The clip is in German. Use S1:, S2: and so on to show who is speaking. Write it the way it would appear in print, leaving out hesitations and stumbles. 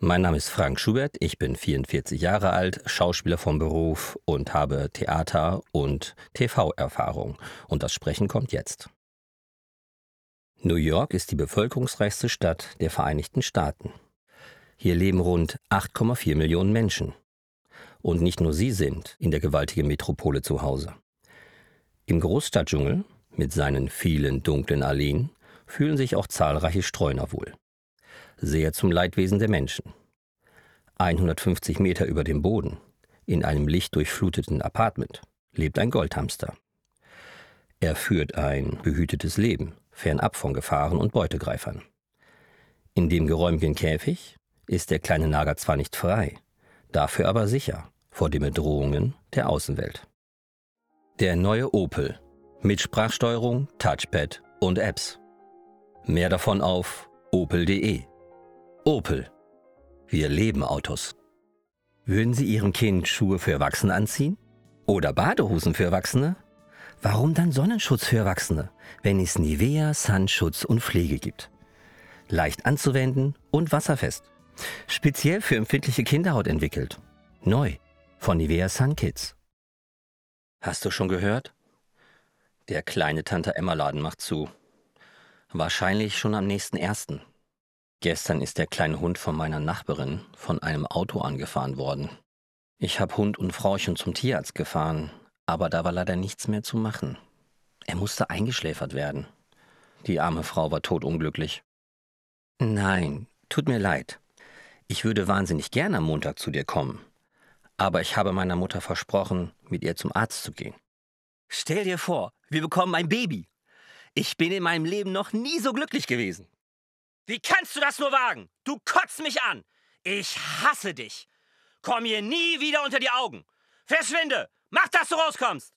S1: Mein Name ist Frank Schubert, ich bin 44 Jahre alt, Schauspieler vom Beruf und habe Theater- und TV-Erfahrung. Und das Sprechen kommt jetzt. New York ist die bevölkerungsreichste Stadt der Vereinigten Staaten. Hier leben rund 8,4 Millionen Menschen. Und nicht nur sie sind in der gewaltigen Metropole zu Hause. Im Großstadtdschungel mit seinen vielen dunklen Alleen fühlen sich auch zahlreiche Streuner wohl. Sehr zum Leidwesen der Menschen. 150 Meter über dem Boden, in einem lichtdurchfluteten Apartment, lebt ein Goldhamster. Er führt ein behütetes Leben, fernab von Gefahren und Beutegreifern. In dem geräumigen Käfig ist der kleine Nager zwar nicht frei, dafür aber sicher vor den Bedrohungen der Außenwelt. Der neue Opel mit Sprachsteuerung, Touchpad und Apps. Mehr davon auf opel.de. Opel. Wir lieben Autos. Würden Sie Ihrem Kind Schuhe für Erwachsene anziehen? Oder Badehosen für Erwachsene? Warum dann Sonnenschutz für Erwachsene, wenn es Nivea Sunschutz und Pflege gibt? Leicht anzuwenden und wasserfest. Speziell für empfindliche Kinderhaut entwickelt. Neu von Nivea Sun Kids. Hast du schon gehört? Der kleine Tante-Emma-Laden macht zu. Wahrscheinlich schon am nächsten 1. Gestern ist der kleine Hund von meiner Nachbarin von einem Auto angefahren worden. Ich habe Hund und Frauchen zum Tierarzt gefahren, aber da war leider nichts mehr zu machen. Er musste eingeschläfert werden. Die arme Frau war todunglücklich. Nein, tut mir leid. Ich würde wahnsinnig gerne am Montag zu dir kommen. Aber ich habe meiner Mutter versprochen, mit ihr zum Arzt zu gehen. Stell dir vor, wir bekommen ein Baby. Ich bin in meinem Leben noch nie so glücklich gewesen. Wie kannst du das nur wagen? Du kotzt mich an. Ich hasse dich. Komm mir nie wieder unter die Augen. Verschwinde. Mach, dass du rauskommst.